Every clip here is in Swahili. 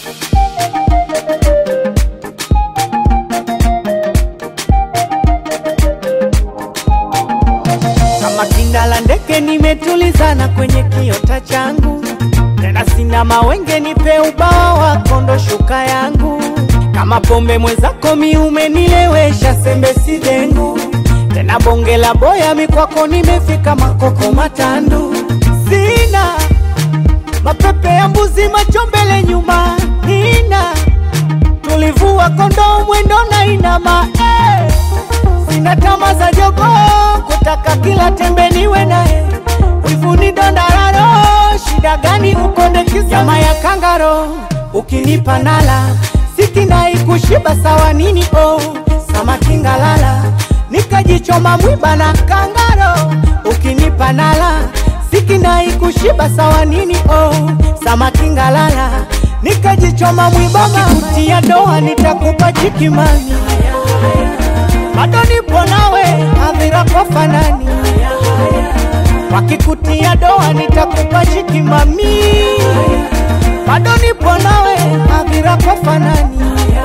Kama kindala ndeke nimetulizana kwenye kiota changu, tena sina mawenge nipe ubawa wako ndo shuka yangu. Kama pombe mwezako mi umenilewesha sembe si dengu, tena bonge la boya mikwako nimefika makoko matandu. Sina mapepe ya mbuzi macho mbele nyuma, nina tulivua kondo mwendo na inama, sina tama za jogo kutaka kila tembe niwe nae. Wivuni dondararo shida gani ukonde kisa nyama ya kangaro ukinipa nala sikinai kushiba sawa nini samaki ngalala nikajichoma mwiba na kangaro ukinipa nala sikinai kushiba sawa nini samaki ngalala nikajichoma mwiba. Wakikutia doa nitakupa chikimani, bado nipo nawe hadhira kwa fanani. Wakikutia doa nitakupa chikimami, bado nipo nawe hadhira kwa fanani.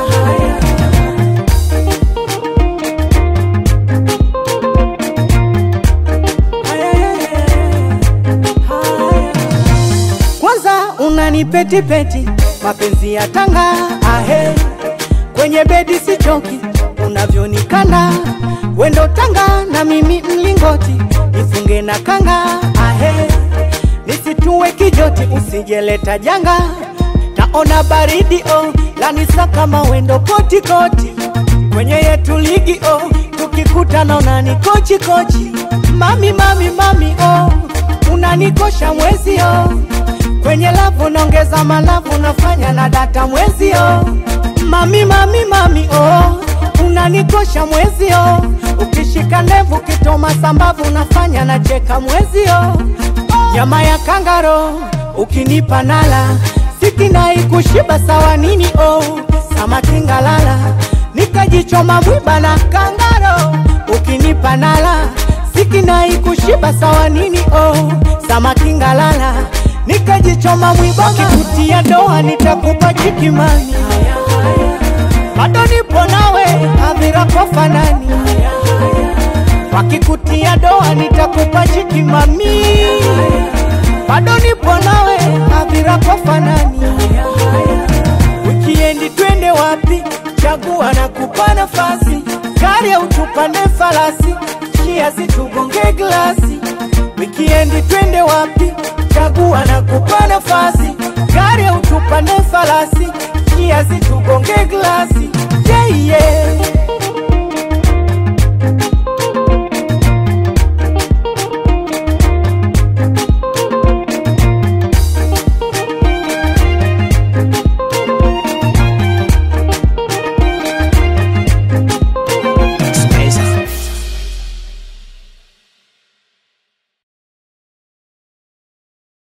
Kwanza unanipeti peti mapenzi ya tanga kwenye bedi sichoki unavyonikanda wendo tanga na mimi mlingoti nifunge na kanga nisituwe kijoti usijeleta janga taona baridi lanisa kama wendo koti koti kwenye yetu ligi tukikutana unani kochi kochi mami mami mami unanikosha mwezi kwenye lavu naongeza malavu nafanya na data mwezi mami mami mami unanikosha mwezi ukishika ndevu kitoma sambavu nafanya na cheka mwezi nyama ya kangaro ukinipa nala sikinai kushiba sawa nini samaki ngalala nikajichoma mwiba na kangaro ukinipa nala sikinai kushiba sawa nini samaki ngalala nikajichoma mwiba. Wakikutia doa nitakupa chikimani, bado nipo nawe hadhira kwa fanani. Wakikutia doa nitakupa chikimami, bado nipo nawe hadhira kwa fanani. Wikiendi twende wapi? Chagua na kupa nafasi, gari au tupande falasi, kiasi tugonge glasi. Wikiendi twende wapi? Chagua na kupa nafasi, gari au tupande falasi, kiasi tugonge glasi.